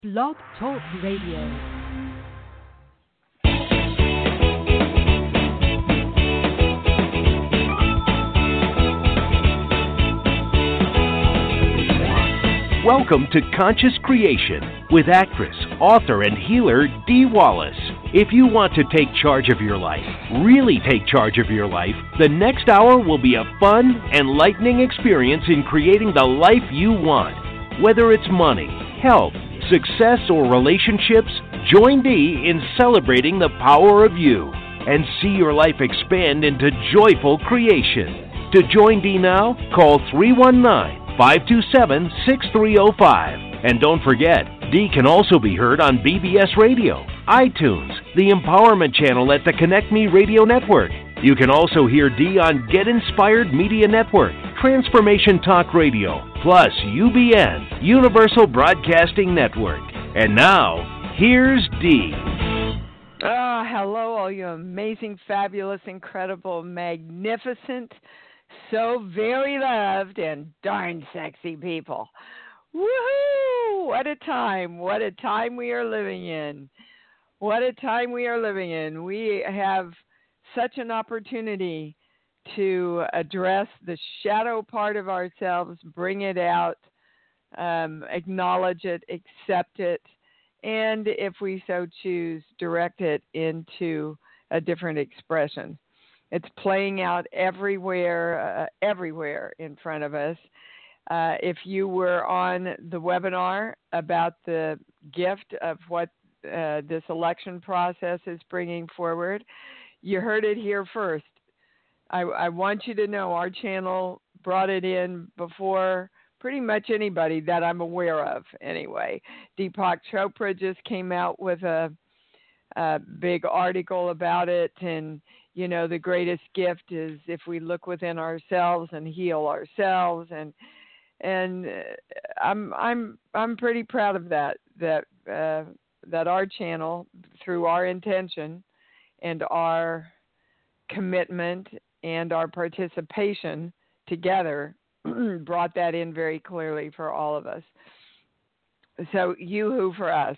Blog Talk Radio. Welcome to Conscious Creation with actress, author, and healer Dee Wallace. If you want to take charge of your life, really take charge of your life, the next hour will be a fun, enlightening experience in creating the life you want. Whether it's money, health, success, or relationships, join Dee in celebrating the power of you and see your life expand into joyful creation. To join Dee now, call 319-527-6305. And don't forget, Dee can also be heard on BBS Radio, iTunes, the Empowerment Channel at the Connect Me Radio Network. You can also hear Dee on Get Inspired Media Network, Transformation Talk Radio, plus UBN, Universal Broadcasting Network. And now, here's Dee. Oh, hello, all you amazing, fabulous, incredible, magnificent, so very loved, and darn sexy people. Woohoo! What a time we are living in. What a time we are living in. We have such an opportunity to address the shadow part of ourselves, bring it out, acknowledge it, accept it, and if we so choose, direct it into a different expression. It's playing out everywhere in front of us. If you were on the webinar about the gift of what this election process is bringing forward, you heard it here first. I want you to know our channel brought it in before pretty much anybody that I'm aware of anyway. Deepak Chopra just came out with a big article about it, and you know, the greatest gift is if we look within ourselves and heal ourselves, and I'm pretty proud of that our channel, through our intention and our commitment and our participation together, brought that in very clearly for all of us. So yoo-hoo for us.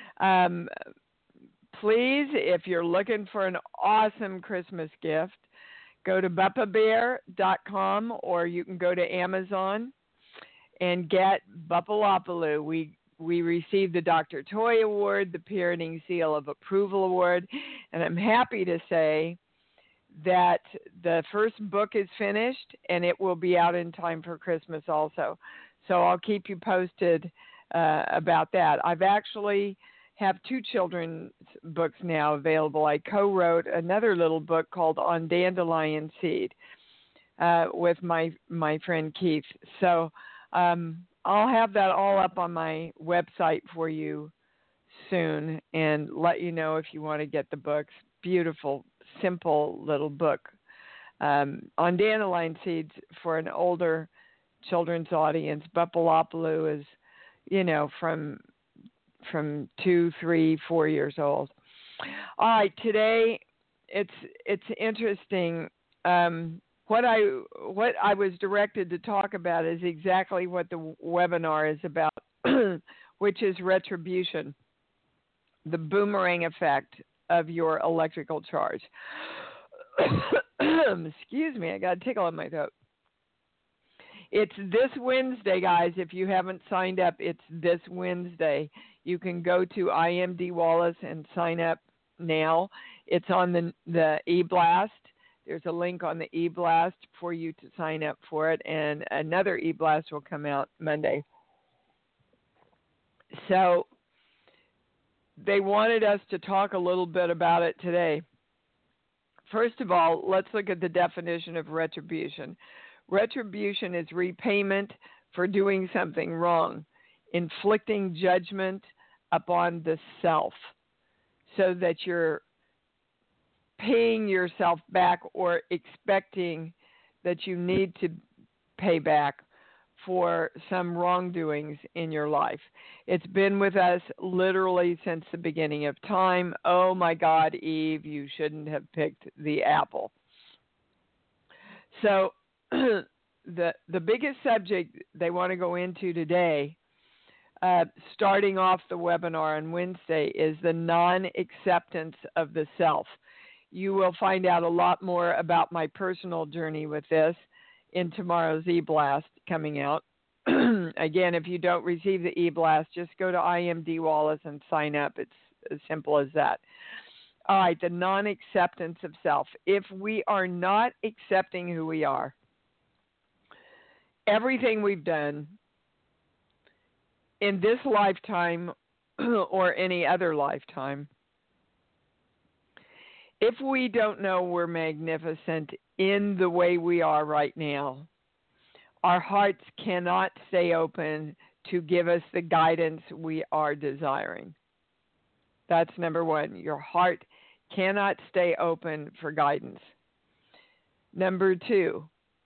Please, if you're looking for an awesome Christmas gift, go to buppabear.com, or you can go to Amazon and get Buppalopaloo. We received the Dr. Toy Award, the Parenting Seal of Approval Award, and I'm happy to say that the first book is finished, and it will be out in time for Christmas also. So I'll keep you posted about that. I've actually have two children's books now available. I co-wrote another little book called On Dandelion Seed with my friend Keith. So I'll have that all up on my website for you soon and let you know if you want to get the books. Beautiful, simple little book on dandelion seeds for an older children's audience. Buppalopaloo is, you know, from 2, 3, 4 years old. All right, today it's interesting. What I was directed to talk about is exactly what the webinar is about, which is retribution, the boomerang effect of your electrical charge. Excuse me, I got a tickle in my throat. It's this Wednesday, guys. If you haven't signed up, it's this Wednesday. You can go to I Am Dee Wallace and sign up now. It's on the e-blast. There's a link on the e-blast for you to sign up for it, and another e-blast will come out Monday. So they wanted us to talk a little bit about it today. First of all, let's look at the definition of retribution. Retribution is repayment for doing something wrong, inflicting judgment upon the self, so that you're paying yourself back or expecting that you need to pay back for some wrongdoings in your life. It's been with us literally since the beginning of time. Oh my God, Eve, you shouldn't have picked the apple. So the biggest subject they want to go into today starting off the webinar on Wednesday is the non-acceptance of the self. You will find out a lot more about my personal journey with this in tomorrow's e-blast coming out. Again, if you don't receive the e-blast, just go to IMD Wallace and sign up. It's as simple as that. All right, the non-acceptance of self. If we are not accepting who we are, everything we've done in this lifetime or any other lifetime, if we don't know we're magnificent in the way we are right now, our hearts cannot stay open to give us the guidance we are desiring. That's number one. Your heart cannot stay open for guidance. Number two,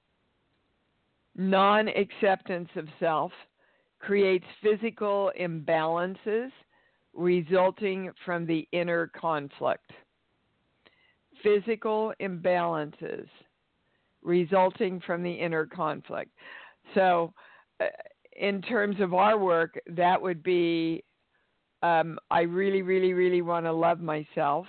non-acceptance of self creates physical imbalances resulting from the inner conflict. Physical imbalances resulting from the inner conflict. So, in terms of our work, that would be I really, really, really want to love myself,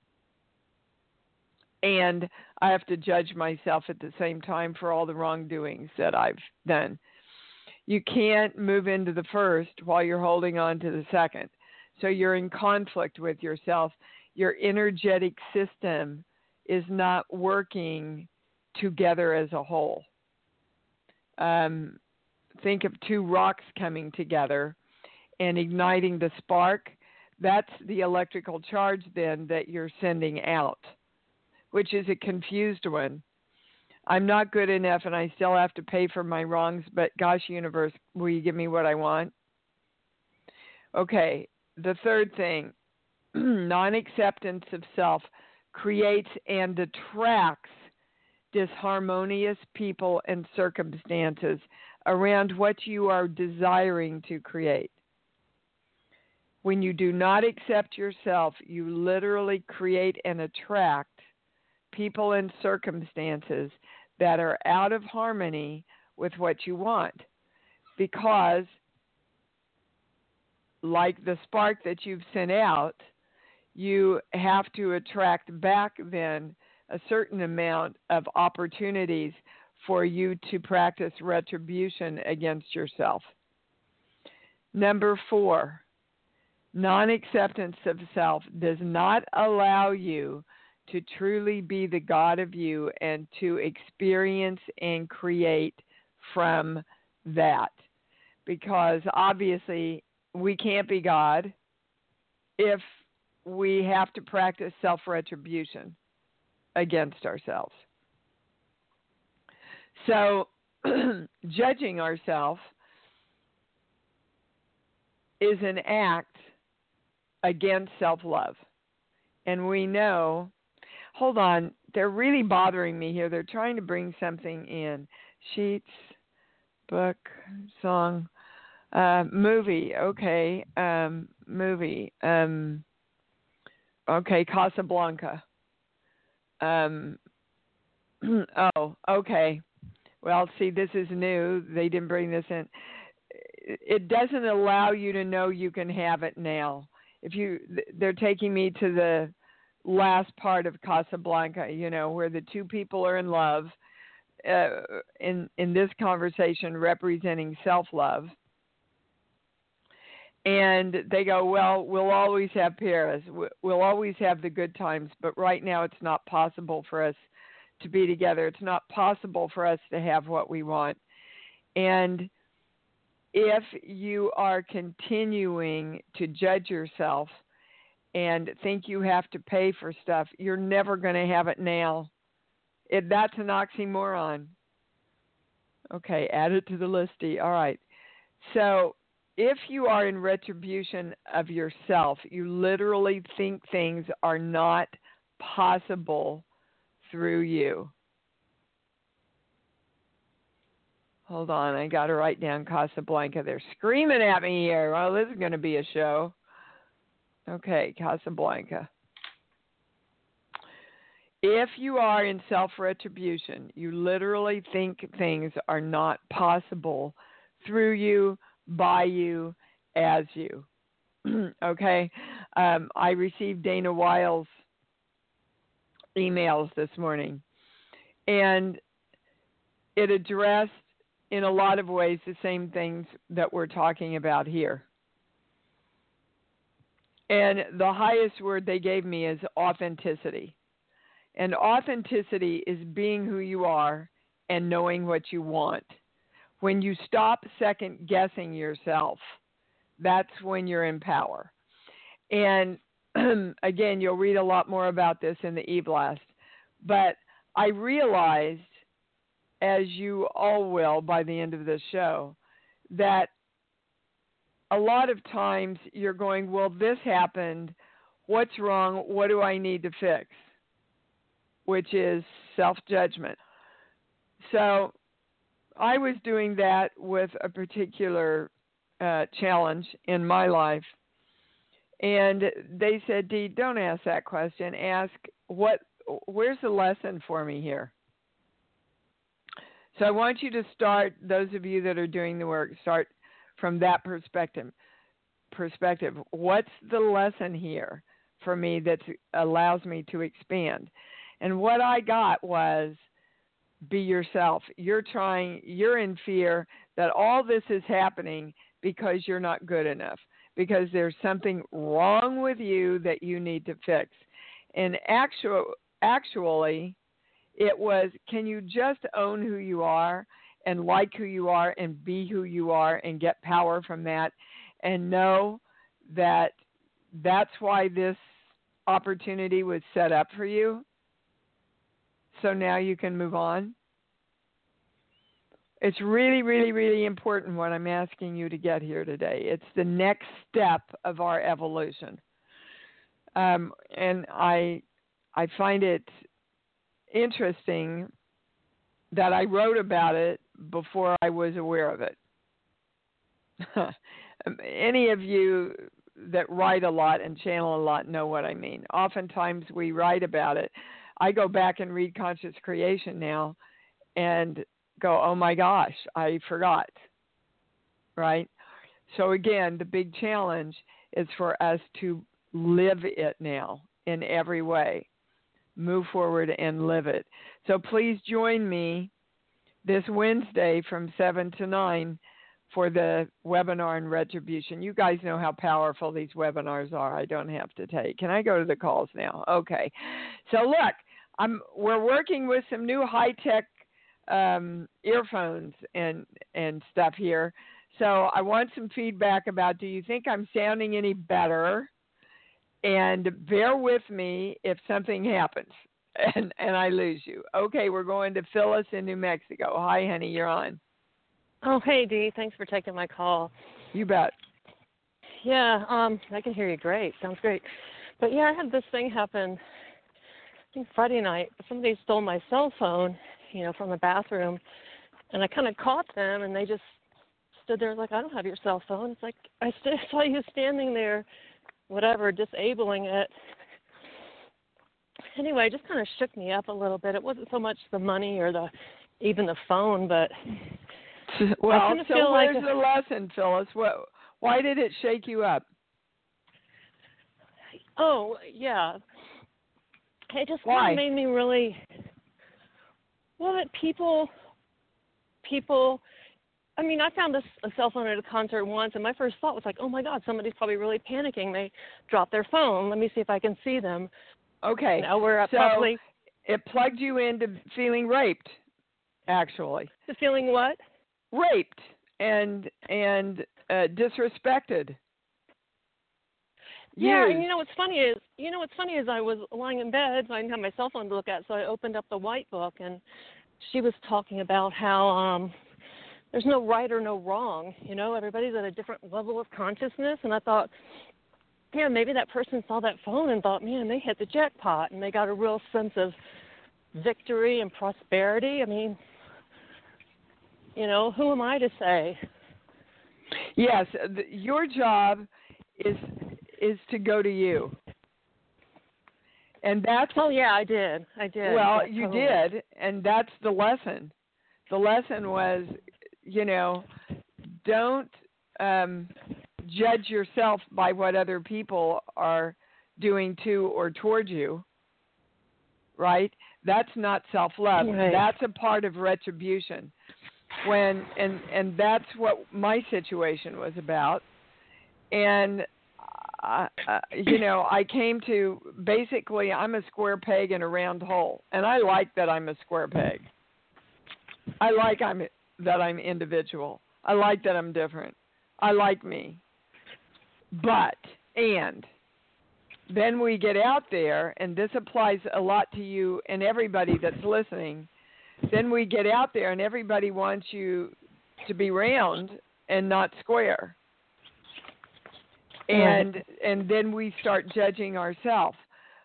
and I have to judge myself at the same time for all the wrongdoings that I've done. You can't move into the first while you're holding on to the second. So you're in conflict with yourself. Your energetic system is not working together as a whole. Think of two rocks coming together and igniting the spark. That's the electrical charge then that you're sending out, which is a confused one. I'm not good enough and I still have to pay for my wrongs, but gosh, universe, will you give me what I want? Okay, the third thing, non-acceptance of self creates and attracts disharmonious people and circumstances around what you are desiring to create. When you do not accept yourself, you literally create and attract people and circumstances that are out of harmony with what you want. Because, like the spark that you've sent out, you have to attract back then a certain amount of opportunities for you to practice retribution against yourself. Number 4, non-acceptance of self does not allow you to truly be the God of you and to experience and create from that. Because obviously we can't be God if we have to practice self-retribution against ourselves. So judging ourselves is an act against self-love. And we know, hold on, they're really bothering me here. They're trying to bring something in. Sheets, book, song, movie, okay, movie, okay, Casablanca. Oh, okay. Well, see, this is new. They didn't bring this in. It doesn't allow you to know you can have it now. They're taking me to the last part of Casablanca, where the two people are in love, in this conversation representing self-love. And they go, well, we'll always have Paris. We'll always have the good times, but right now it's not possible for us to be together. It's not possible for us to have what we want. And if you are continuing to judge yourself and think you have to pay for stuff, you're never going to have it now. That's an oxymoron. Okay, add it to the listy. All right. So if you are in retribution of yourself, you literally think things are not possible through you. Hold on, I got to write down Casablanca. They're screaming at me here. Well, this is going to be a show. Okay, Casablanca. If you are in self-retribution, you literally think things are not possible through you, by you, as you. Okay? I received Dana Wiles' emails this morning, and it addressed in a lot of ways the same things that we're talking about here. And the highest word they gave me is authenticity. And authenticity is being who you are and knowing what you want. When you stop second guessing yourself, that's when you're in power. And again, you'll read a lot more about this in the e-blast. But I realized, as you all will by the end of this show, that a lot of times you're going, well, this happened. What's wrong? What do I need to fix? Which is self-judgment. So I was doing that with a particular challenge in my life. And they said, Dee, don't ask that question. Ask, where's the lesson for me here? So I want you to start, those of you that are doing the work, start from that perspective. What's the lesson here for me that allows me to expand? And what I got was, be yourself. You're in fear that all this is happening because you're not good enough, because there's something wrong with you that you need to fix. And actually, it was, can you just own who you are and like who you are and be who you are and get power from that and know that that's why this opportunity was set up for you? So now you can move on. It's really, really, really important what I'm asking you to get here today. It's the next step of our evolution. And I find it interesting that I wrote about it before I was aware of it. Any of you that write a lot and channel a lot know what I mean. Oftentimes we write about it. I go back and read Conscious Creation now and go, oh my gosh, I forgot, right? So again, the big challenge is for us to live it now in every way. Move forward and live it. So please join me this Wednesday from 7 to 9 for the webinar on retribution. You guys know how powerful these webinars are. I don't have to take. Can I go to the calls now? Okay. So look, we're working with some new high-tech earphones and stuff here. So I want some feedback about, do you think I'm sounding any better? And bear with me if something happens and I lose you. Okay, we're going to Phyllis in New Mexico. Hi, honey, you're on. Oh, hey, Dee. Thanks for taking my call. You bet. Yeah, I can hear you great. Sounds great. But, yeah, I had this thing happen, I think Friday night. Somebody stole my cell phone, from the bathroom, and I kind of caught them, and they just stood there like, I don't have your cell phone. It's like, I saw you standing there, whatever, disabling it. Anyway, it just kind of shook me up a little bit. It wasn't so much the money or even the phone, but well, so where's the lesson, Phyllis? Why did it shake you up? Oh, yeah. It just Why? kind of made me really, that people, I mean, I found a cell phone at a concert once, and my first thought was like, oh, my God, somebody's probably really panicking. They dropped their phone. Let me see if I can see them. Okay. Now we're so probably... it plugged you into feeling raped, actually. To feeling what? Raped and disrespected. Yeah, and what's funny is I was lying in bed, so I didn't have my cell phone to look at, so I opened up the white book, and she was talking about how there's no right or no wrong. Everybody's at a different level of consciousness, and I thought, yeah, maybe that person saw that phone and thought, man, they hit the jackpot, and they got a real sense of victory and prosperity. I mean, who am I to say? Yes, your job is to go to you. And that's... Oh, yeah, I did. Well, yeah, you totally. did, and that's the lesson. The lesson was, don't judge yourself by what other people are doing to or towards you, right? That's not self-love. Right. That's a part of retribution. And that's what my situation was about. And I came to, basically, I'm a square peg in a round hole, and I like that I'm a square peg. I like that I'm individual. I like that I'm different. I like me. But, and then we get out there, and this applies a lot to you and everybody that's listening. Then we get out there, and everybody wants you to be round and not square. And then we start judging ourselves.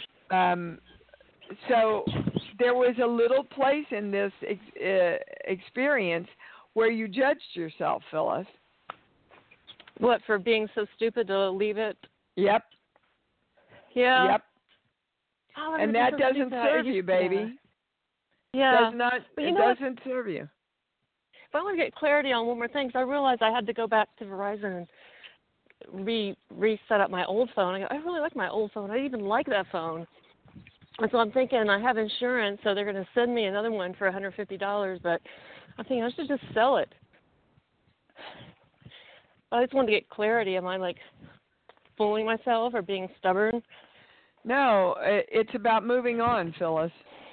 So there was a little place in this experience where you judged yourself, Phyllis. What, for being so stupid to leave it? Yep. Yeah. Yep. Oh, and that doesn't serve you, baby. Yeah. It doesn't serve you. If I want to get clarity on one more thing, because I realized I had to go back to Verizon and reset up my old phone. I really like my old phone. I even like that phone. And so I'm thinking I have insurance, so they're going to send me another one for $150, but I'm thinking I should just sell it. I just wanted to get clarity. Am I, like, fooling myself or being stubborn? No, it's about moving on, Phyllis.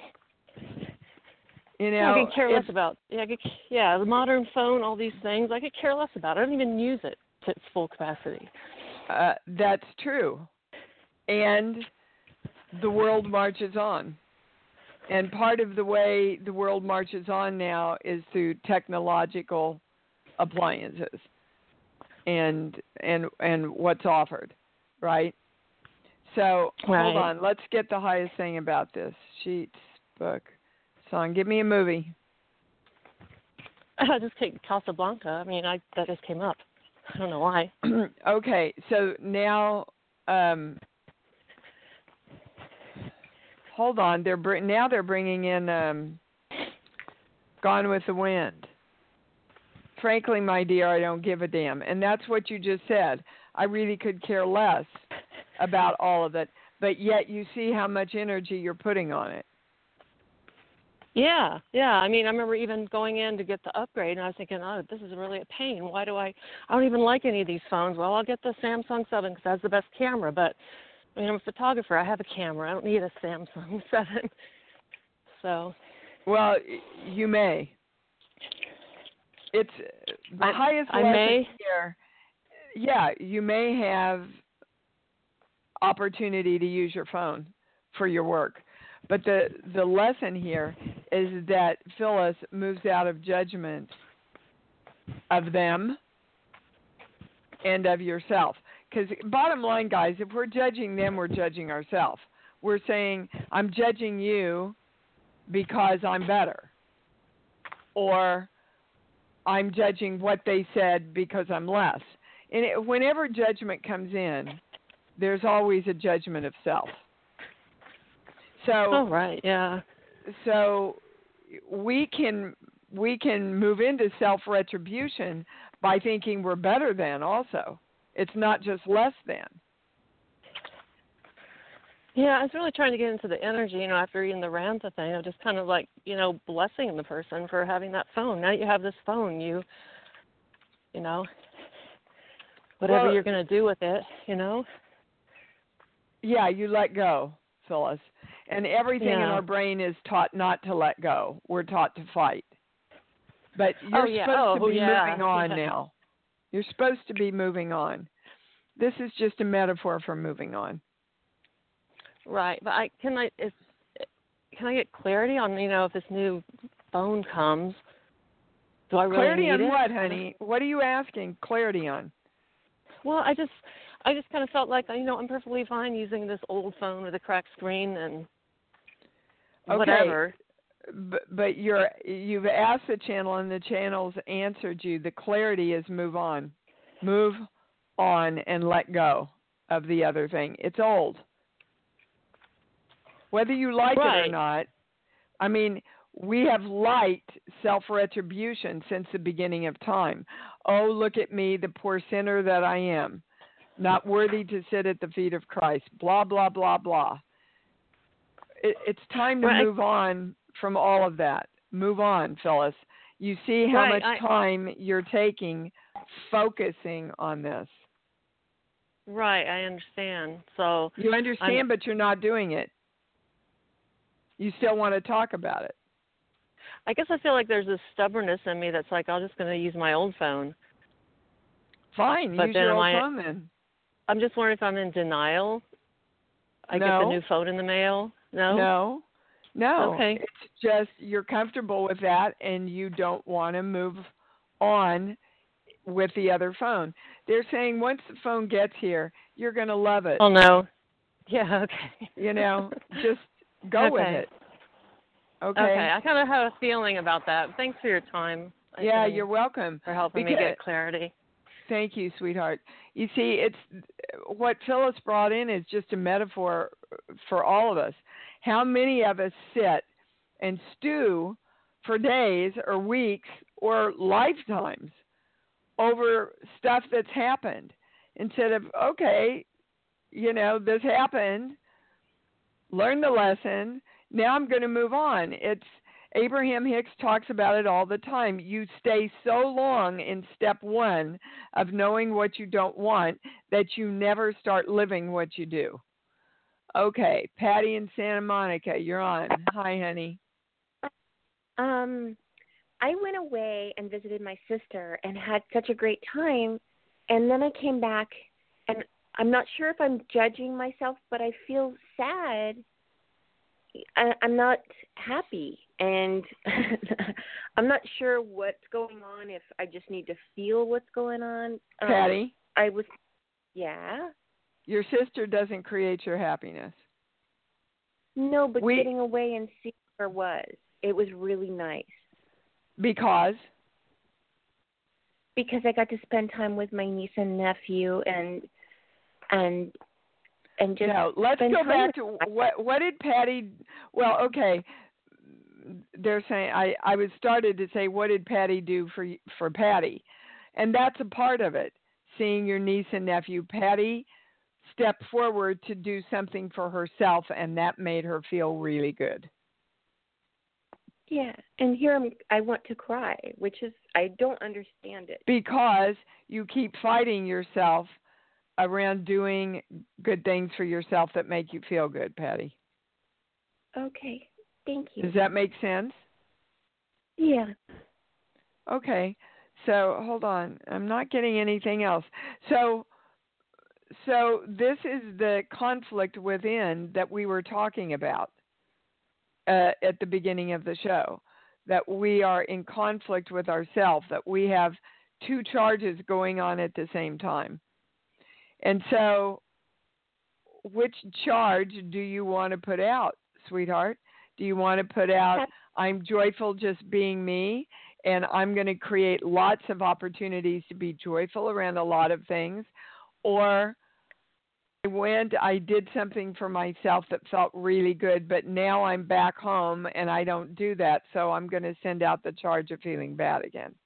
I could care less about the modern phone, all these things. I could care less about it. I don't even use it to its full capacity. That's true. And the world marches on. And part of the way the world marches on now is through technological appliances and what's offered, right? So hold on. Let's get the highest thing about this. Sheets, book, song. Give me a movie. I just take Casablanca. I mean, that just came up. I don't know why. Okay, so now, hold on. They're bringing in Gone with the Wind. Frankly, my dear, I don't give a damn. And that's what you just said. I really could care less about all of it. But yet you see how much energy you're putting on it. Yeah. I mean, I remember even going in to get the upgrade, and I was thinking, oh, this is really a pain. Why do I don't even like any of these phones. Well, I'll get the Samsung 7 because it has the best camera. But, I mean, I'm a photographer. I have a camera. I don't need a Samsung 7. So. Well, you may. It's the highest lesson here. Yeah, you may have opportunity to use your phone for your work. But the lesson here is that Phyllis moves out of judgment of them and of yourself. Because bottom line, guys, if we're judging them, we're judging ourselves. We're saying, I'm judging you because I'm better. Or I'm judging what they said because I'm less. And whenever judgment comes in, there's always a judgment of self. So, So we can move into self-retribution by thinking we're better than also. It's not just less than. Yeah, I was really trying to get into the energy, after reading the Ranta thing. I was just kind of like, blessing the person for having that phone. Now you have this phone, whatever you're going to do with it, Yeah, you let go, Phyllis. And everything in our brain is taught not to let go. We're taught to fight. But you're supposed to be moving on now. You're supposed to be moving on. This is just a metaphor for moving on. Right, but can I get clarity on if this new phone comes? Do I really clarity need on it? What, honey? What are you asking clarity on? Well, I just kind of felt like I'm perfectly fine using this old phone with a cracked screen and whatever. But you've asked the channel and the channel's answered you. The clarity is move on and let go of the other thing. It's old. Whether you like it or not, I mean, we have liked self-retribution since the beginning of time. Oh, look at me, the poor sinner that I am. not worthy to sit at the feet of Christ, blah, blah, blah, blah. It's time to move on from all of that. Move on, Phyllis. You see how much time you're taking focusing on this. Right, I understand. So you understand, but you're not doing it. You still want to talk about it. I guess I feel like there's this stubbornness in me that's like, I'm just going to use my old phone. Fine, use your old phone then. I'm just wondering if I'm in denial. I get the new phone in the mail. No? No. Okay. It's just you're comfortable with that and you don't want to move on with the other phone. They're saying once the phone gets here, you're going to love it. Oh, no. Yeah, okay. Just go with it. Okay. I kind of have a feeling about that. Thanks for your time. You're welcome. For helping me get clarity. Thank you, sweetheart. You see, it's what Phyllis brought in is just a metaphor for all of us. How many of us sit and stew for days or weeks or lifetimes over stuff that's happened instead of, this happened, learn the lesson, now I'm going to move on. Abraham Hicks talks about it all the time. You stay so long in step one of knowing what you don't want that you never start living what you do. Okay, Patty in Santa Monica, you're on. Hi, honey. I went away and visited my sister and had such a great time, and then I came back, and I'm not sure if I'm judging myself, but I feel sad. I'm not happy, and I'm not sure what's going on, if I just need to feel what's going on. Patty? Yeah? Your sister doesn't create your happiness. No, but getting away and seeing her it was really nice. Because? Because I got to spend time with my niece and nephew and just let's go back to what did Patty, well, okay, they're saying, I was started to say, what did Patty do for Patty? And that's a part of it, seeing your niece and nephew. Patty stepped forward to do something for herself, and that made her feel really good. Yeah, and here I want to cry, which is, I don't understand it. Because you keep fighting yourself around doing good things for yourself that make you feel good, Patty. Okay, thank you. Does that make sense? Yeah. Okay, so hold on. I'm not getting anything else. So this is the conflict within that we were talking about at the beginning of the show, that we are in conflict with ourselves, that we have two charges going on at the same time. And so which charge do you want to put out, sweetheart? Do you want to put out, I'm joyful just being me, and I'm going to create lots of opportunities to be joyful around a lot of things? Or I did something for myself that felt really good, but now I'm back home and I don't do that, so I'm going to send out the charge of feeling bad again.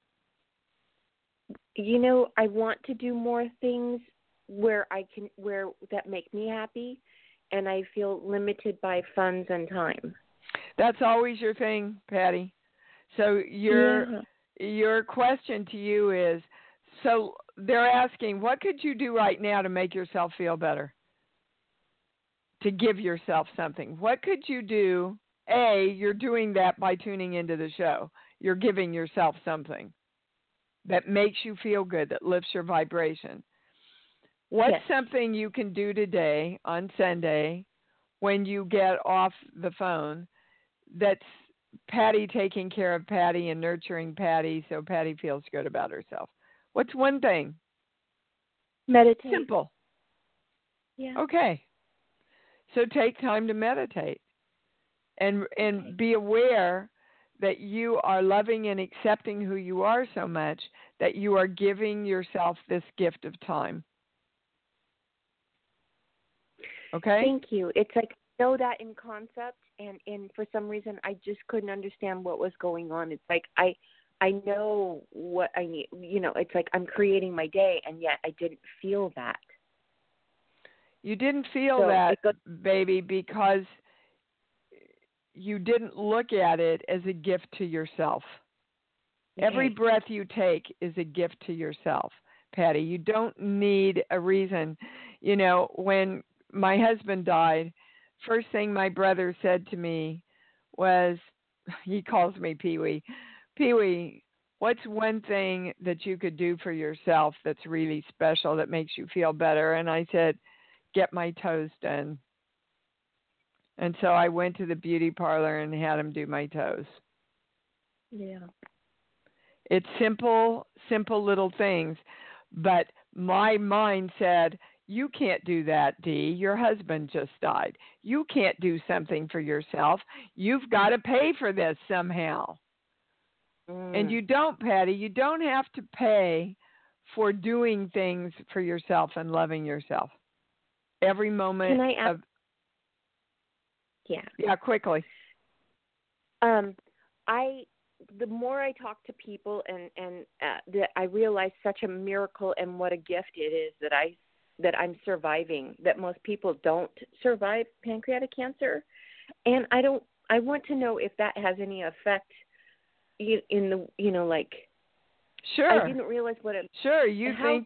I want to do more things where that make me happy, and I feel limited by funds and time. That's always your thing, Patty. So your question to you is, so they're asking, what could you do right now to make yourself feel better? To give yourself something. What could you do? You're doing that by tuning into the show. You're giving yourself something that makes you feel good, that lifts your vibration. What's something you can do today on Sunday when you get off the phone that's Patty taking care of Patty and nurturing Patty so Patty feels good about herself? What's one thing? Meditate. Simple. Yeah. Okay. So take time to meditate and be aware that you are loving and accepting who you are so much that you are giving yourself this gift of time. Okay? Thank you. It's like I know that in concept, and for some reason I just couldn't understand what was going on. It's like I know what I need. It's like I'm creating my day, and yet I didn't feel that. You didn't feel So that, it goes, baby, because you didn't look at it as a gift to yourself. Every okay. breath you take is a gift to yourself, Patty. You don't need a reason. You know, when my husband died, first thing my brother said to me was, he calls me Pee-wee. Pee-wee, what's one thing that you could do for yourself that's really special that makes you feel better? And I said, get my toes done. And so I went to the beauty parlor and had him do my toes. Yeah. It's simple little things. But my mind said, you can't do that, Dee. Your husband just died. You can't do something for yourself. You've got to pay for this somehow. And you don't, Patty. You don't have to pay for doing things for yourself and loving yourself. Every moment Can I ask? of... Yeah. Yeah, quickly. The more I talk to people, and that I realize such a miracle and what a gift it is that I'm surviving. That most people don't survive pancreatic cancer, and I want to know if that has any effect in the like. Sure. I didn't realize what it. Sure. You think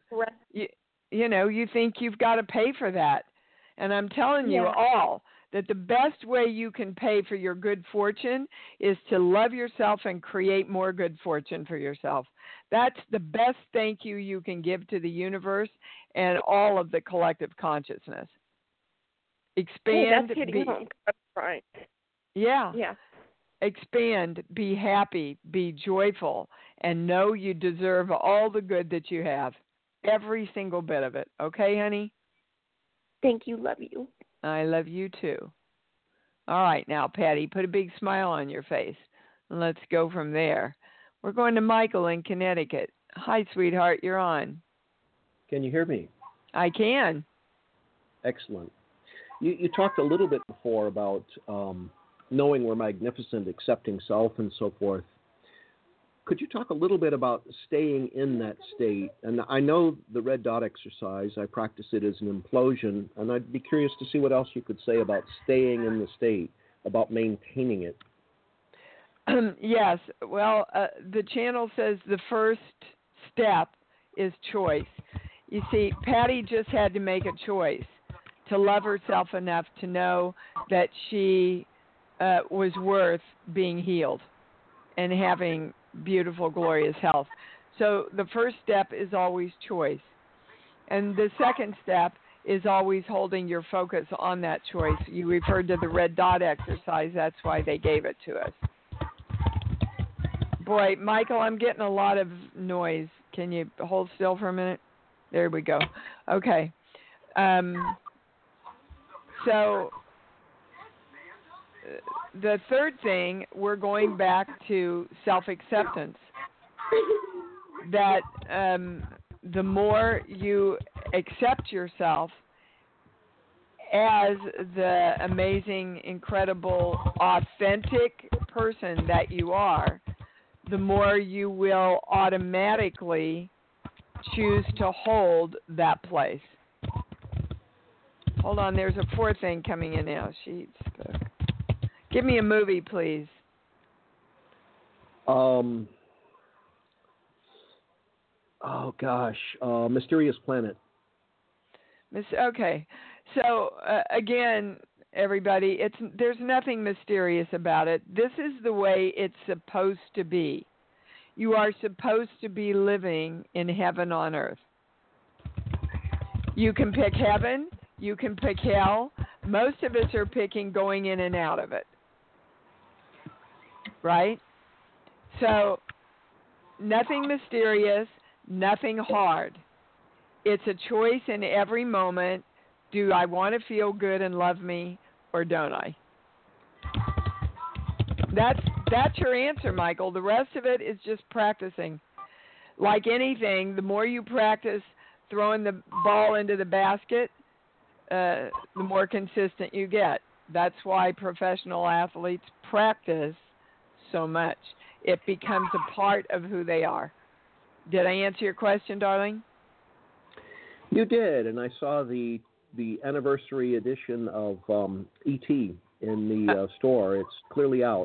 you think you've got to pay for that, and I'm telling you all that the best way you can pay for your good fortune is to love yourself and create more good fortune for yourself. That's the best thank you you can give to the universe and all of the collective consciousness. Expand. That's hitting home. Right. Yeah. Yeah. Expand, be happy, be joyful, and know you deserve all the good that you have. Every single bit of it. Okay, honey? Thank you. Love you. I love you too. All right, now, Patty, put a big smile on your face. And let's go from there. We're going to Michael in Connecticut. Hi, sweetheart, you're on. Can you hear me? I can. Excellent. You talked a little bit before about knowing we're magnificent, accepting self, and so forth. Could you talk a little bit about staying in that state? And I know the red dot exercise, I practice it as an implosion, and I'd be curious to see what else you could say about staying in the state, about maintaining it. Yes. Well, the channel says the first step is choice. You see, Patty just had to make a choice to love herself enough to know that she was worth being healed and having beautiful, glorious health. So the first step is always choice. And the second step is always holding your focus on that choice. You referred to the red dot exercise. That's why they gave it to us. Boy, Michael, I'm getting a lot of noise. Can you hold still for a minute? There we go. Okay. So the third thing, we're going back to self-acceptance. That the more you accept yourself as the amazing, incredible, authentic person that you are, the more you will automatically choose to hold that place. Hold on, there's a fourth thing coming in now. Sheets. Give me a movie, please. Mysterious Planet. Okay. So, again, everybody, there's nothing mysterious about it. This is the way it's supposed to be. You are supposed to be living in heaven on earth. You can pick heaven. You can pick hell. Most of us are picking going in and out of it. Right? So, nothing mysterious, nothing hard. It's a choice in every moment. Do I want to feel good and love me, or don't I? That's your answer, Michael. The rest of it is just practicing. Like anything, the more you practice throwing the ball into the basket, the more consistent you get. That's why professional athletes practice so much. It becomes a part of who they are. Did I answer your question, darling? You did, and I saw the the anniversary edition of E.T. in the store. It's clearly out.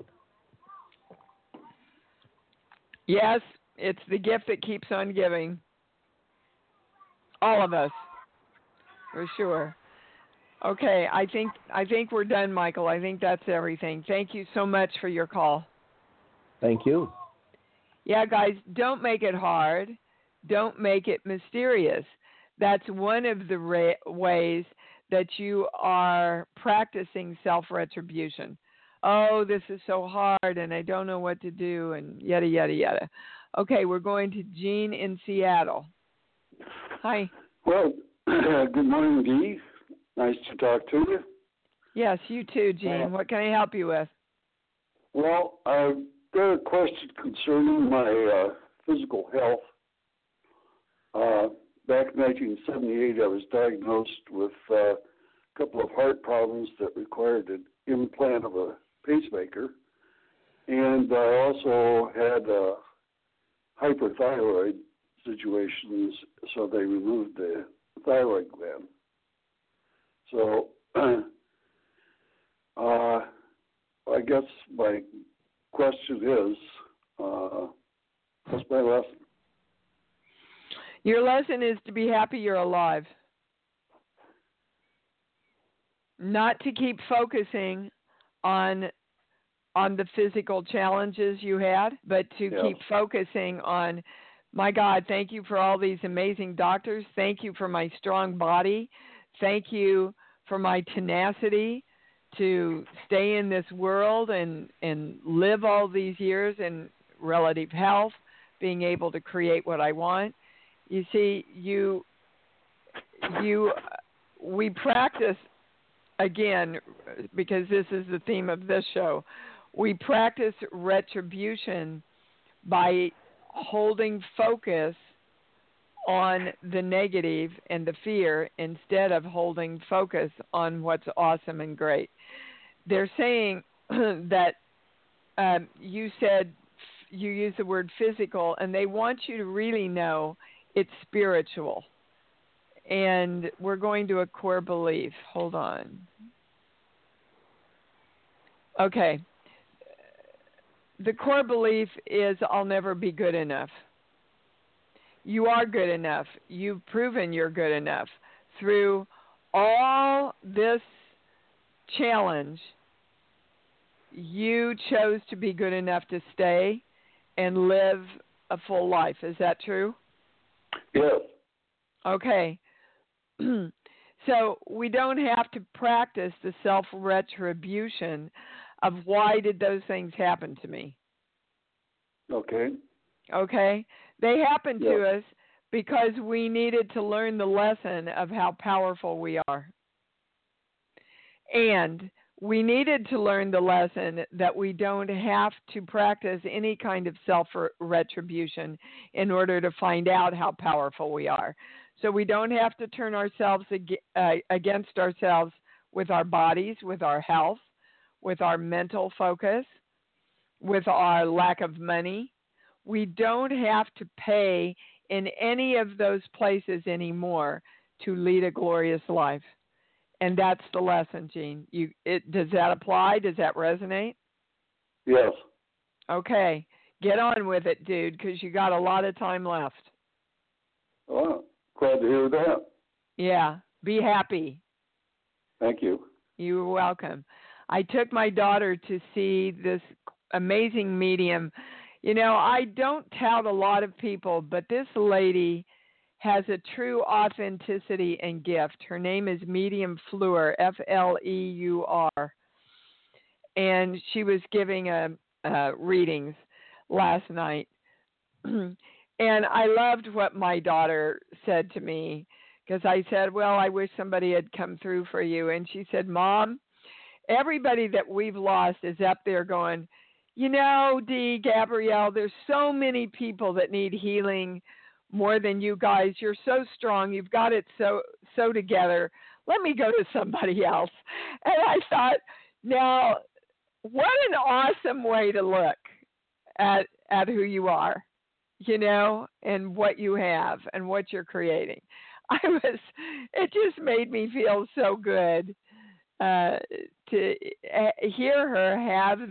Yes, it's the gift that keeps on giving. All of us, for sure. Okay, I think we're done, Michael. I think that's everything. Thank you so much for your call. Thank you. Yeah, guys, don't make it hard. Don't make it mysterious. That's one of the ways that you are practicing self-retribution. Oh, this is so hard, and I don't know what to do, and yada, yada, yada. Okay, we're going to Gene in Seattle. Hi. Well, good morning, Dee. Nice to talk to you. Yes, you too, Gene. What can I help you with? Well, I've got a question concerning my physical health. Back in 1978, I was diagnosed with a couple of heart problems that required an implant of a pacemaker. And I also had hyperthyroid situations, so they removed the thyroid gland. So I guess my question is, what's my lesson? Your lesson is to be happy you're alive. Not to keep focusing on the physical challenges you had, but to keep focusing on, my God, thank you for all these amazing doctors. Thank you for my strong body. Thank you for my tenacity to stay in this world and live all these years in relative health, being able to create what I want. You see, we practice, again, because this is the theme of this show, we practice retribution by holding focus on the negative and the fear instead of holding focus on what's awesome and great. They're saying that you said you use the word physical, and they want you to really know it's spiritual. And we're going to a core belief. Hold on. Okay. The core belief is I'll never be good enough. You are good enough. You've proven you're good enough. Through all this challenge, you chose to be good enough to stay and live a full life. Is that true? Yes. Okay. So we don't have to practice the self-retribution of why did those things happen to me. Okay. Okay? They happened to us because we needed to learn the lesson of how powerful we are. And we needed to learn the lesson that we don't have to practice any kind of self-retribution in order to find out how powerful we are. So we don't have to turn ourselves against ourselves with our bodies, with our health, with our mental focus, with our lack of money. We don't have to pay in any of those places anymore to lead a glorious life. And that's the lesson, Gene. Does that apply? Does that resonate? Yes. Okay. Get on with it, dude, because you got a lot of time left. Oh, glad to hear that. Yeah. Be happy. Thank you. You're welcome. I took my daughter to see this amazing medium. You know, I don't tout a lot of people, but this lady has a true authenticity and gift. Her name is Medium Fleur, F-L-E-U-R. And she was giving readings last night. And I loved what my daughter said to me, because I said, well, I wish somebody had come through for you. And she said, Mom, everybody that we've lost is up there going, you know, Dee, Gabrielle, there's so many people that need healing more than you guys. You're so strong. You've got it so together. Let me go to somebody else. And I thought, now, what an awesome way to look at who you are, you know, and what you have and what you're creating. It just made me feel so good to hear her have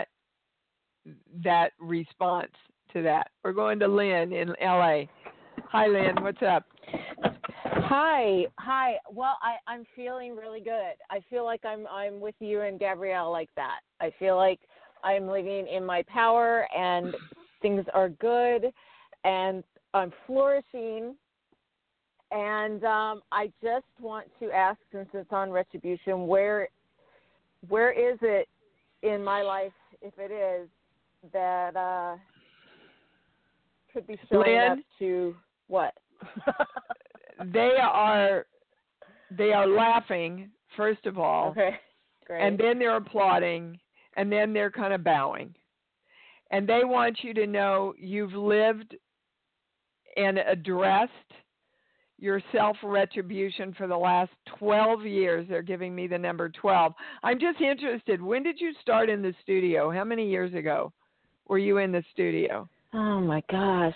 that response to that. We're going to Lynn in LA. Hi, Lynn. What's up? Hi. Well, I'm feeling really good. I feel like I'm with you and Gabrielle like that. I feel like I'm living in my power and things are good and I'm flourishing. And I just want to ask, since it's on retribution, where is it in my life, if it is, that could be showing Lynn? up to what? They are laughing, first of all. Okay, great. And then they're applauding, and then they're kind of bowing. And they want you to know you've lived and addressed your self-retribution for the last 12 years. They're giving me the number 12. I'm just interested, when did you start in the studio? How many years ago were you in the studio? Oh, my gosh.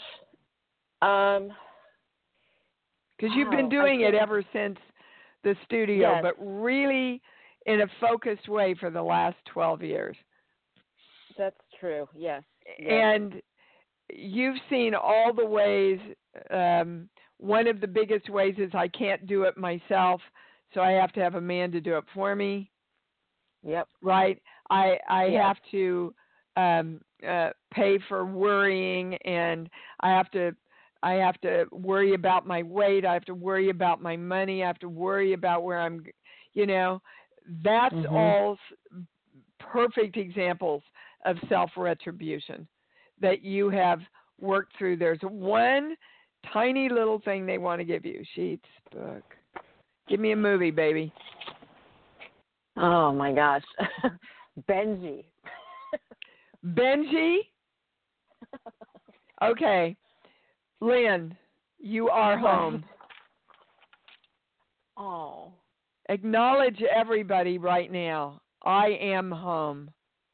Because you've been doing it ever since the studio, yes. but really in a focused way for the last 12 years. That's true, yes. And you've seen all the ways. One of the biggest ways is I can't do it myself, so I have to have a man to do it for me. Yep. Right? I yes. have to pay for worrying, and I have to worry about my weight. I have to worry about my money. I have to worry about where I'm, that's all perfect examples of self-retribution that you have worked through. There's one tiny little thing they want to give you. Sheets, book. Give me a movie, baby. Oh, my gosh. Benji. Benji? Okay. Lynn, you are home. Oh. Acknowledge everybody right now. I am home.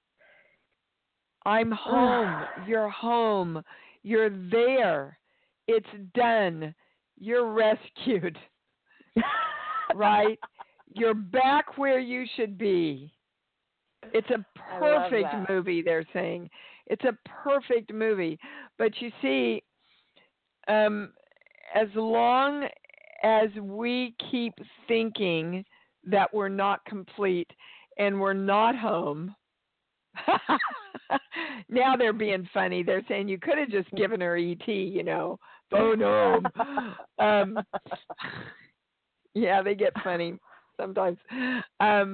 I'm home. You're home. You're there. It's done. You're rescued. Right? You're back where you should be. It's a perfect movie, they're saying. It's a perfect movie. But you see, as long as we keep thinking that we're not complete and we're not home, now they're being funny. They're saying you could have just given her ET, phone home. Yeah, they get funny sometimes. As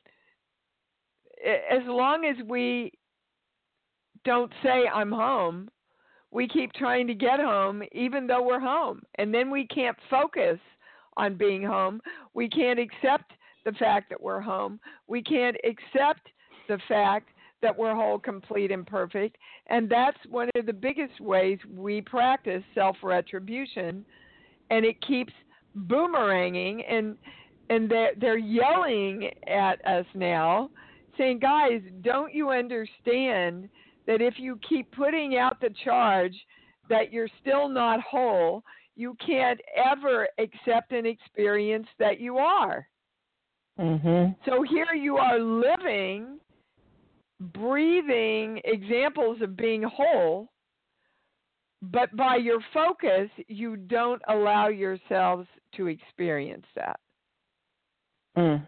long as we don't say I'm home, we keep trying to get home even though we're home. And then we can't focus on being home. We can't accept the fact that we're home. We can't accept the fact that we're whole, complete, and perfect. And that's one of the biggest ways we practice self-retribution. And it keeps boomeranging, and they're yelling at us now, saying, guys, don't you understand that if you keep putting out the charge that you're still not whole, you can't ever accept and experience that you are. Mm-hmm. So here you are living, breathing examples of being whole, but by your focus, you don't allow yourselves to experience that. Mm.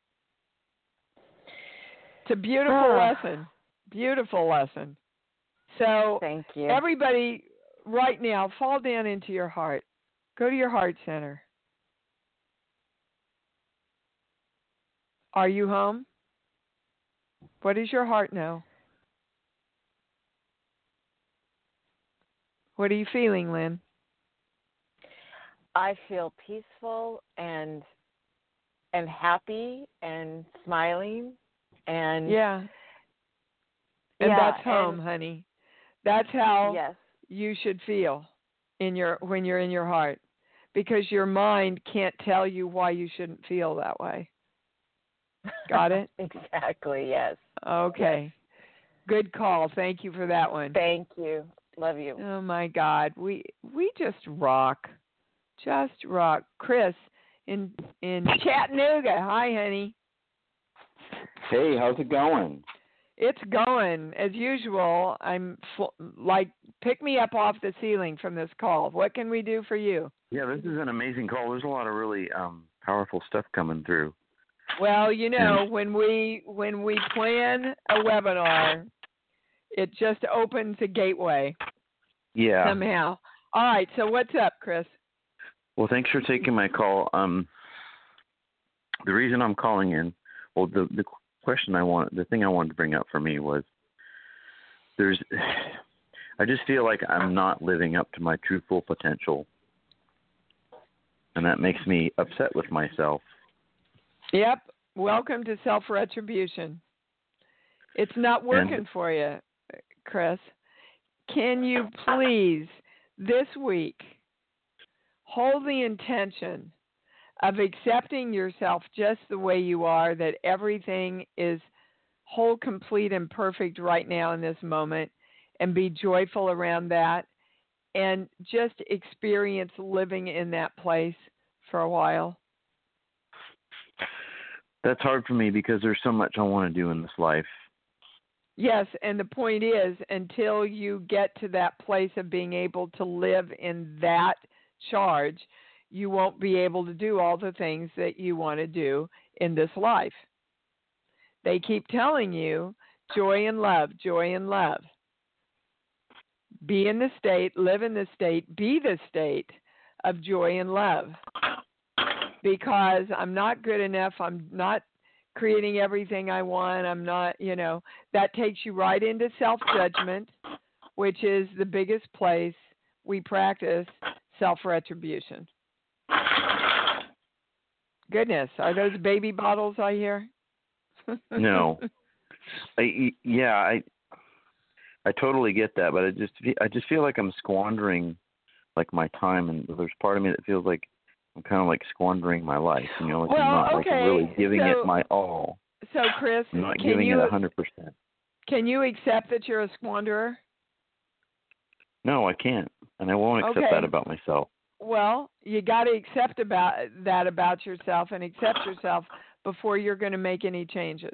It's a beautiful lesson. Beautiful lesson. So thank you. Everybody right now, fall down into your heart. Go to your heart center. Are you home? What does your heart know? What are you feeling, Lynn? I feel peaceful and happy and smiling and And that's home, honey. That's how yes. you should feel when you're in your heart, because your mind can't tell you why you shouldn't feel that way. Got it? Exactly, yes. Okay. Yes. Good call. Thank you for that one. Thank you. Love you. Oh my God. We just rock. Just rock. Chris in Chattanooga. Hi, honey. Hey, how's it going? It's going as usual. I'm pick me up off the ceiling from this call. What can we do for you? Yeah, this is an amazing call. There's a lot of really powerful stuff coming through. Well, when we plan a webinar, it just opens a gateway. Yeah. Somehow. All right. So what's up, Chris? Well, thanks for taking my call. The reason I'm calling in, well, the thing I wanted to bring up for me was I just feel like I'm not living up to my true full potential. And that makes me upset with myself. Yep. Welcome to self-retribution. It's not working for you, Chris. Can you please, this week, hold the intention of accepting yourself just the way you are, that everything is whole, complete, and perfect right now in this moment, and be joyful around that, and just experience living in that place for a while? That's hard for me because there's so much I want to do in this life. Yes, and the point is, until you get to that place of being able to live in that charge, you won't be able to do all the things that you want to do in this life. They keep telling you joy and love, joy and love. Be in the state, live in the state, be the state of joy and love. Because I'm not good enough, I'm not creating everything I want, I'm not, that takes you right into self-judgment, which is the biggest place we practice self-retribution. Goodness, are those baby bottles I hear? No. I totally get that, but I just feel like I'm squandering my time, and there's part of me that feels like I'm kind of squandering my life, I'm not really giving it my all. So Chris, I'm not giving it 100%. Can you accept that you're a squanderer? No, I can't, and I won't accept that about myself. Well, you got to accept that about yourself, and accept yourself before you're going to make any changes.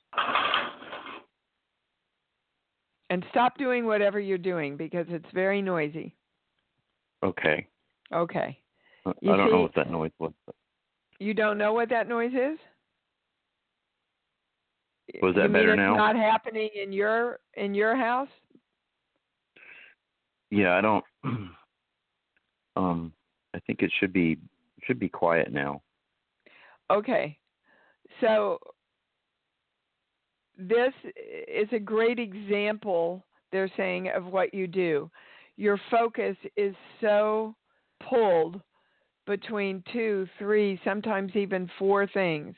And stop doing whatever you're doing because it's very noisy. Okay. Okay. I don't know what that noise was. You don't know what that noise is? Was that better now? It's not happening in your house? Yeah, I don't. I think it should be quiet now. Okay, so this is a great example, they're saying, of what you do. Your focus is so pulled between 2, 3, sometimes even 4 things.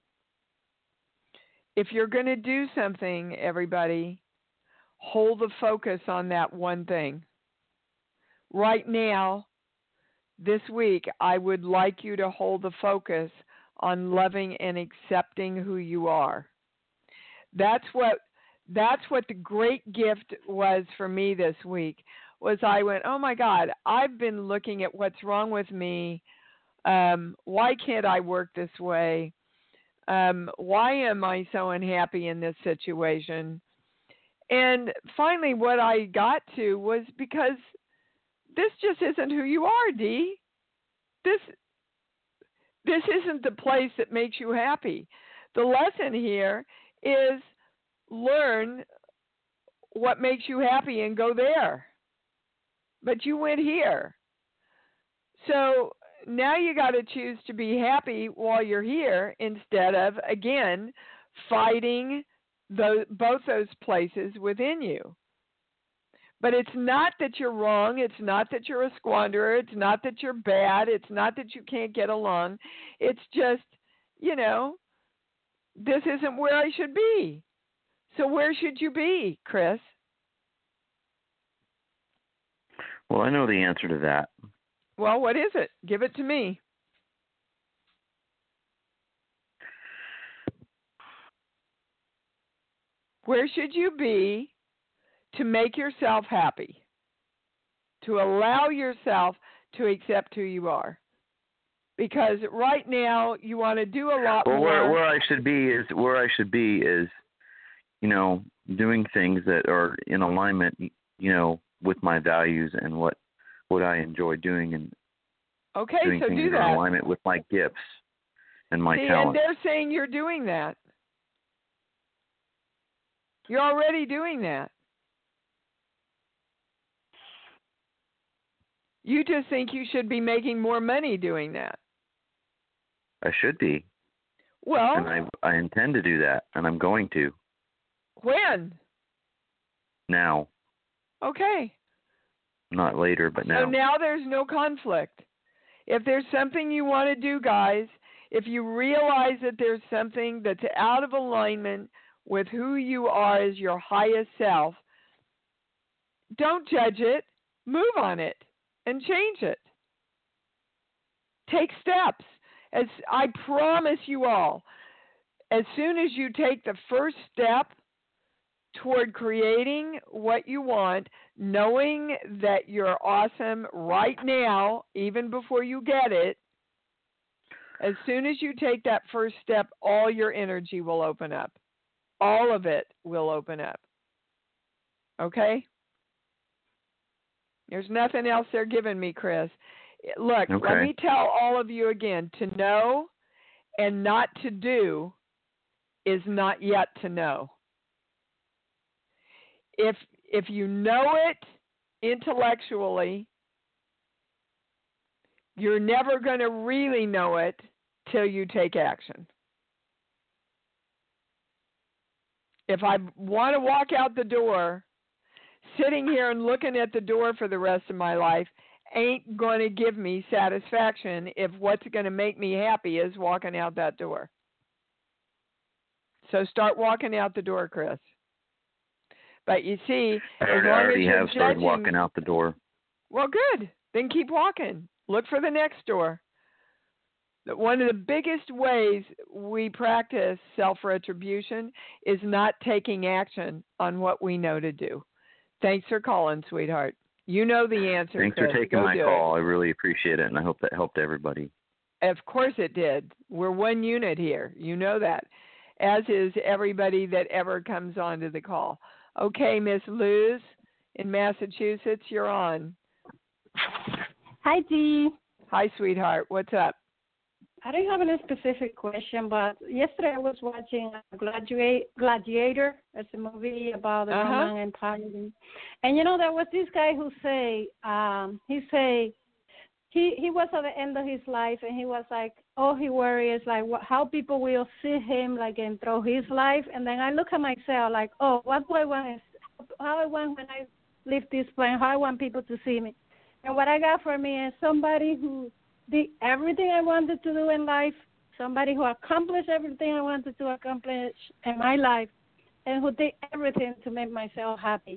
If you're going to do something, everybody, hold the focus on that one thing. Right now, this week, I would like you to hold the focus on loving and accepting who you are. That's what the great gift was for me this week. Was I went, oh my God, I've been looking at what's wrong with me. Why can't I work this way? Why am I so unhappy in this situation? And finally, what I got to was because this just isn't who you are, Dee. This isn't the place that makes you happy. The lesson here is learn what makes you happy and go there. But you went here. So now you got to choose to be happy while you're here instead of, again, fighting both those places within you. But it's not that you're wrong. It's not that you're a squanderer. It's not that you're bad. It's not that you can't get along. It's just, this isn't where I should be. So where should you be, Chris? Well, I know the answer to that. Well, what is it? Give it to me. Where should you be to make yourself happy? To allow yourself to accept who you are. Because right now you want to do a lot more. Well, where I should be is, you know, doing things that are in alignment, you know, with my values and what I enjoy doing, and doing so things do in that. alignment with my gifts and my See, talents. and they're saying you're doing that. You're already doing that. You just think you should be making more money doing that. I should be. Well, and I intend to do that, and I'm going to. When? Now. Okay. Not later, but now. So now there's no conflict. If there's something you want to do, guys, if you realize that there's something that's out of alignment with who you are as your highest self, don't judge it. Move on it and change it. Take steps. As I promise you all, as soon as you take the first step toward creating what you want, knowing that you're awesome right now, even before you get it, as soon as you take that first step, all your energy will open up. All of it will open up. Okay? There's nothing else they're giving me, Chris. Look, Let me tell all of you again, to know and not to do is not yet to know. If you know it intellectually, you're never going to really know it till you take action. If I want to walk out the door, sitting here and looking at the door for the rest of my life ain't going to give me satisfaction if what's going to make me happy is walking out that door. So start walking out the door, Chris. But you see, I already have started walking out the door. Well, good. Then keep walking. Look for the next door. One of the biggest ways we practice self-retribution is not taking action on what we know to do. Thanks for calling, sweetheart. You know the answer. Thanks Chris. for taking my call. I really appreciate it, and I hope that helped everybody. Of course it did. We're one unit here. You know that, as is everybody that ever comes onto the call. Okay, Miss Luz in Massachusetts, you're on. Hi, Dee. Hi, sweetheart. What's up? I don't have any specific question, but yesterday I was watching Gladiator. It's a movie about the Roman Empire. And, you know, there was this guy who he was at the end of his life, and he was like, all he worries is like how people will see him like and through his life. And then I look at myself like, oh, what do I want? How I want when I leave this plane? How I want people to see me? And what I got for me is somebody who did everything I wanted to do in life, somebody who accomplished everything I wanted to accomplish in my life, and who did everything to make myself happy.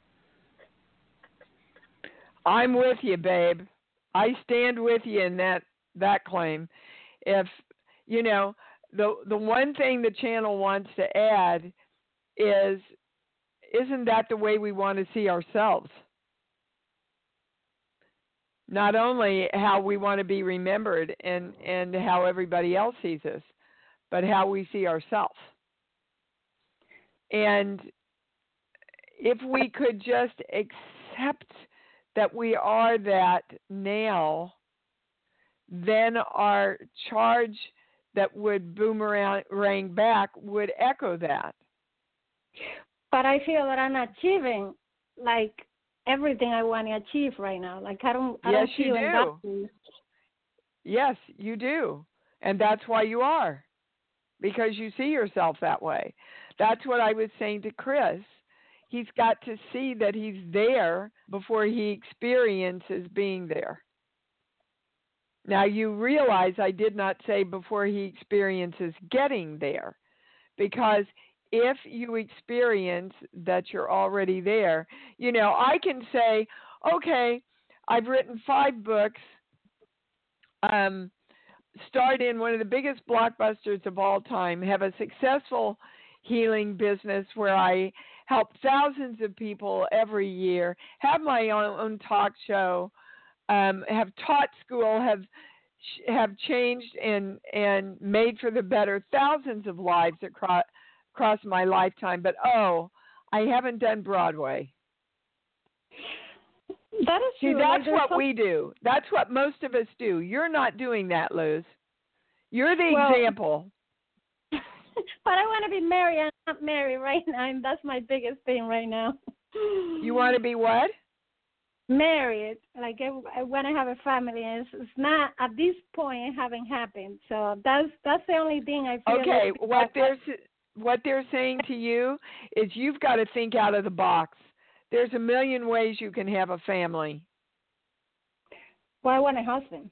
I'm with you, babe. I stand with you in that claim. If, you know, the one thing the channel wants to add is, isn't that the way we want to see ourselves? Not only how we want to be remembered and how everybody else sees us, but how we see ourselves. And if we could just accept that we are that now, then our charge that would boomerang back would echo that. But I feel that I'm achieving, like, everything I want to achieve right now. Like, I don't feel in that place. Yes, you do. And that's why you are. Because you see yourself that way. That's what I was saying to Chris. He's got to see that he's there before he experiences being there. Now, you realize I did not say before he experiences getting there. Because if you experience that you're already there, you know, I can say, okay, I've written 5 books, starred in one of the biggest blockbusters of all time, have a successful healing business where I help thousands of people every year, have my own talk show, have taught school, have changed and made for the better thousands of lives across my lifetime. But I haven't done Broadway. That is See, true. that's what we do. That's what most of us do. You're not doing that, Luz. You're the example. But I want to be married. I'm not married right now, and that's my biggest thing right now. You want to be what? Married. Like I want to have a family, and it's not at this point. It haven't happened. So that's the only thing I feel. Okay, what they're saying to you is you've got to think out of the box. There's a million ways you can have a family. Well, I want a husband.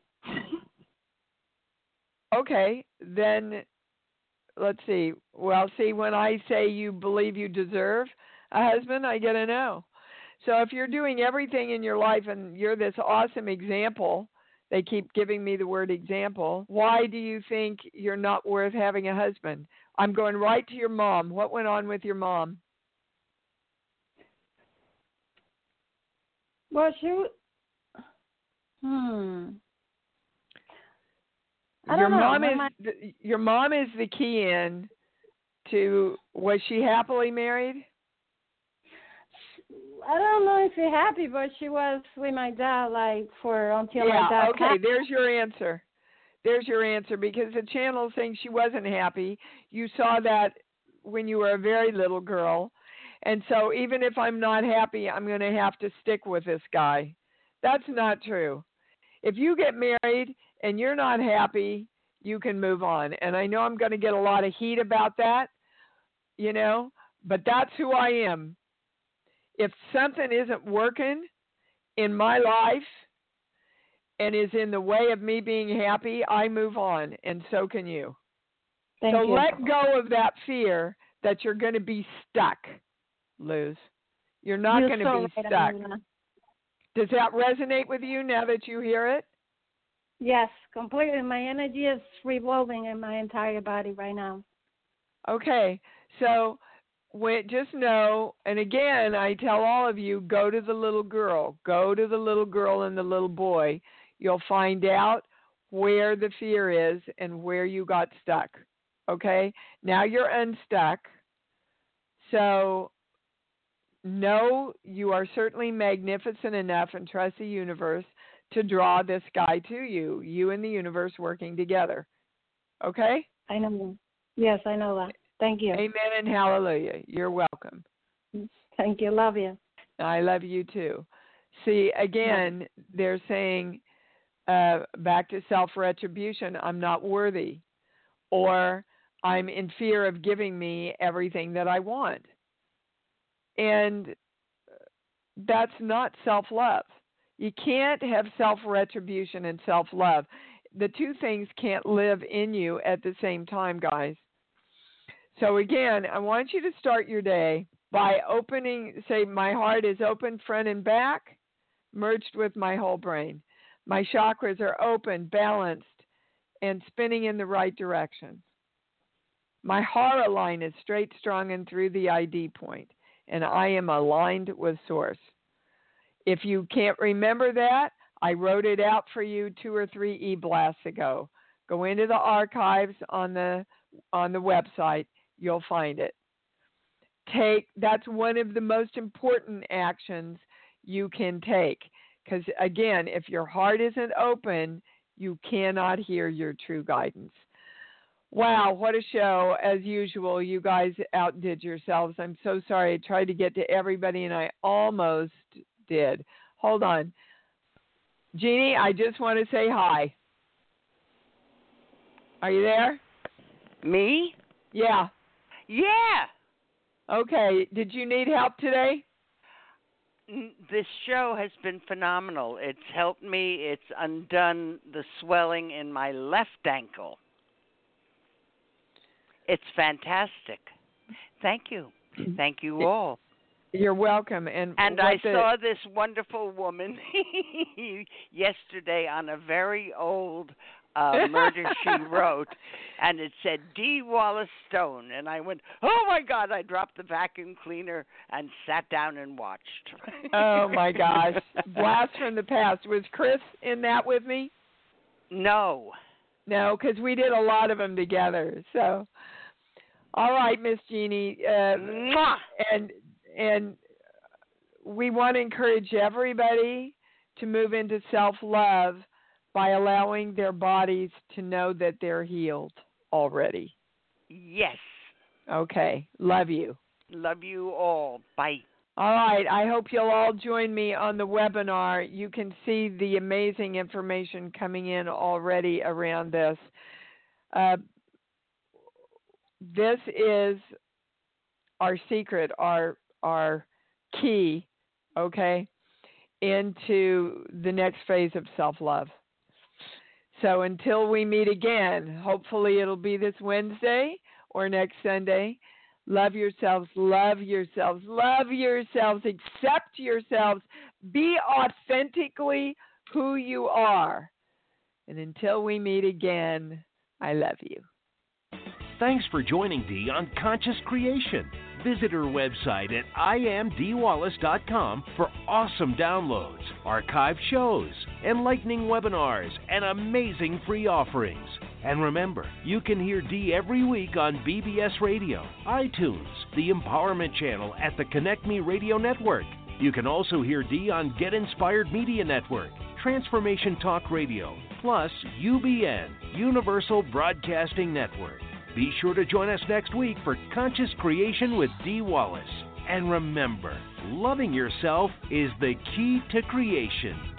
Okay, then let's see. Well, see, when I say you believe you deserve a husband, I get a no. So if you're doing everything in your life and you're this awesome example, they keep giving me the word example, why do you think you're not worth having a husband? I'm going right to your mom. What went on with your mom? Well, Your mom is the key in to, was she happily married? I don't know if she's happy, but she was with my dad until my dad. Okay, there's your answer. There's your answer, because the channel is saying she wasn't happy. You saw that when you were a very little girl. And so even if I'm not happy, I'm going to have to stick with this guy. That's not true. If you get married and you're not happy, you can move on. And I know I'm going to get a lot of heat about that, but that's who I am. If something isn't working in my life and is in the way of me being happy, I move on, and so can you. Thank you. Let go of that fear that you're going to be stuck, Luz. You're not going to be stuck. Does that resonate with you now that you hear it? Yes, completely. My energy is revolving in my entire body right now. Okay, so just know, and again, I tell all of you, go to the little girl. Go to the little girl and the little boy. You'll find out where the fear is and where you got stuck. Okay? Now you're unstuck. So know you are certainly magnificent enough, and trust the universe to draw this guy to you. You and the universe working together. Okay? I know. Yes, I know that. Thank you. Amen and hallelujah. You're welcome. Thank you. Love you. I love you too. See, again, they're saying back to self-retribution, I'm not worthy, or I'm in fear of giving me everything that I want. And that's not self-love. You can't have self-retribution and self-love. The two things can't live in you at the same time, guys. So again, I want you to start your day by say, my heart is open front and back, merged with my whole brain. My chakras are open, balanced, and spinning in the right direction. My hara line is straight, strong, and through the ID point, and I am aligned with Source. If you can't remember that, I wrote it out for you 2 or 3 e-blasts ago. Go into the archives on the website. You'll find it. That's one of the most important actions you can take. Because again, if your heart isn't open, you cannot hear your true guidance. Wow, what a show. As usual, you guys outdid yourselves. I'm so sorry. I tried to get to everybody, and I almost did. Hold on. Jeannie, I just want to say hi. Are you there? Me? Yeah. Yeah. Okay. Did you need help today? This show has been phenomenal. It's helped me. It's undone the swelling in my left ankle. It's fantastic. Thank you. Thank you all. You're welcome. And I saw this wonderful woman yesterday on a very old Murder, She Wrote, and it said Dee Wallace Stone. And I went, oh, my God. I dropped the vacuum cleaner and sat down and watched. Oh, my gosh. Blast from the past. Was Chris in that with me? No. No, because we did a lot of them together. So, all right, Miss Jeannie. And we want to encourage everybody to move into self-love by allowing their bodies to know that they're healed already. Yes. Okay. Love you. Love you all. Bye. All right. I hope you'll all join me on the webinar. You can see the amazing information coming in already around this. This is our secret, our key, okay, into the next phase of self-love. So until we meet again, hopefully it'll be this Wednesday or next Sunday. Love yourselves, love yourselves, love yourselves, accept yourselves, be authentically who you are. And until we meet again, I love you. Thanks for joining Dee on Conscious Creation. Visit her website at iamdeewallace.com for awesome downloads, archived shows, enlightening webinars, and amazing free offerings. And remember, you can hear Dee every week on BBS Radio, iTunes, the Empowerment Channel at the Connect Me Radio Network. You can also hear Dee on Get Inspired Media Network, Transformation Talk Radio, plus UBN, Universal Broadcasting Network. Be sure to join us next week for Conscious Creation with Dee Wallace. And remember, loving yourself is the key to creation.